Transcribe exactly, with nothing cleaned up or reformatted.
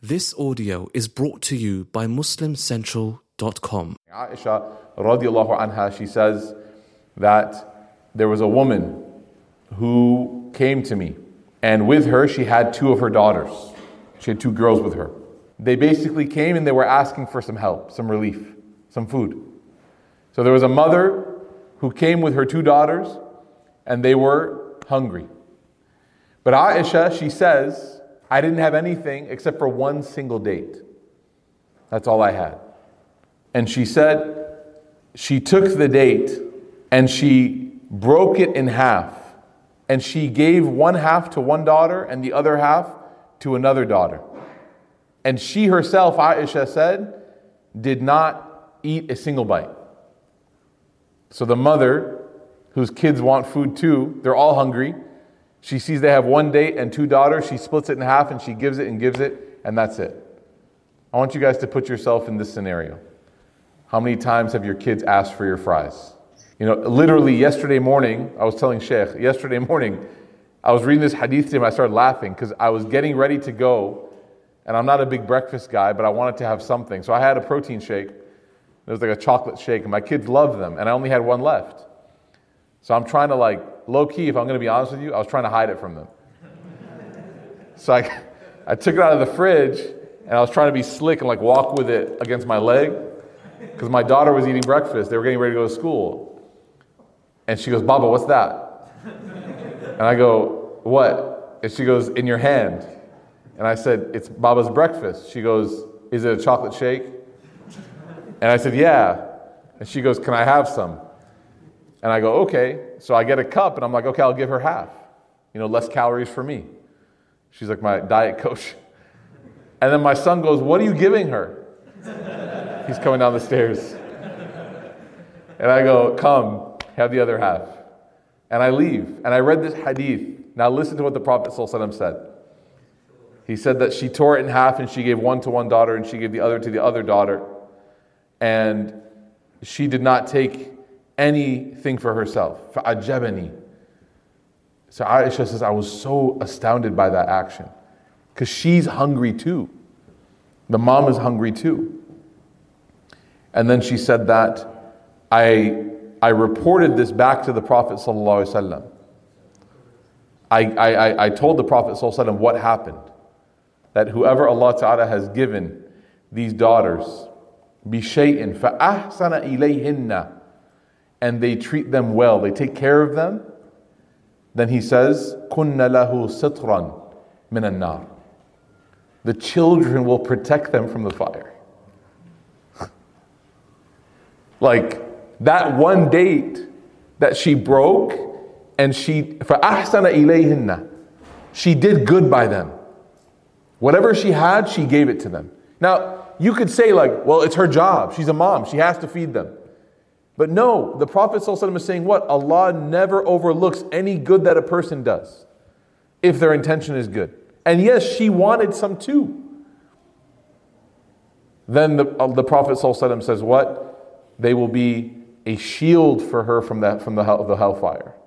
This audio is brought to you by Muslim Central dot com. Aisha radiallahu anha, she says that there was a woman who came to me, and with her she had two of her daughters. She had two girls with her. They basically came and they were asking for some help, some relief, some food. So there was a mother who came with her two daughters and they were hungry. But Aisha, she says, I didn't have anything except for one single date. That's all I had. And she said she took the date and she broke it in half. And she gave one half to one daughter and the other half to another daughter. And she herself, Aisha said, did not eat a single bite. So the mother, whose kids want food too, they're all hungry. She sees they have one date and two daughters. She splits it in half and she gives it and gives it, and that's it. I want you guys to put yourself in this scenario. How many times have your kids asked for your fries? You know, literally yesterday morning, I was telling Sheikh, yesterday morning, I was reading this hadith to him, I started laughing because I was getting ready to go, and I'm not a big breakfast guy, but I wanted to have something. So I had a protein shake. It was like a chocolate shake, and my kids love them, and I only had one left. So I'm trying to like, low-key, if I'm going to be honest with you, I was trying to hide it from them. So I, I took it out of the fridge, and I was trying to be slick and like walk with it against my leg, because my daughter was eating breakfast. They were getting ready to go to school. And she goes, Baba, what's that? And I go, what? And she goes, in your hand. And I said, it's Baba's breakfast. She goes, is it a chocolate shake? And I said, yeah. And she goes, can I have some? And I go, okay. So I get a cup and I'm like, okay, I'll give her half. You know, less calories for me. She's like my diet coach. And then my son goes, what are you giving her? He's coming down the stairs. And I go, come, have the other half. And I leave. And I read this hadith. Now listen to what the Prophet ﷺ said. He said that she tore it in half and she gave one to one daughter and she gave the other to the other daughter. And she did not take anything for herself. فَعَجَّبَنِي. So Aisha says, I was so astounded by that action. Because she's hungry too. The mom is hungry too. And then she said that, I, I reported this back to the Prophet ﷺ. I, I, I told the Prophet ﷺ what happened. That whoever Allah Ta'ala has given these daughters, بِشَيْءٍ فَأَحْسَنَ إِلَيْهِنَّ, and they treat them well, they take care of them, then he says, كُنَّ لَهُ سِطْرًا مِنَ النَّارِ. The children will protect them from the fire. Like that one date that she broke, and she, فَأَحْسَنَ إِلَيْهِنَّ, she did good by them. Whatever she had, she gave it to them. Now, you could say like, well, it's her job. She's a mom. She has to feed them. But no, the Prophet ﷺ is saying what? Allah never overlooks any good that a person does if their intention is good. And yes, she wanted some too. Then the, uh, the Prophet ﷺ says what? They will be a shield for her from, that, from the, hell, the hellfire.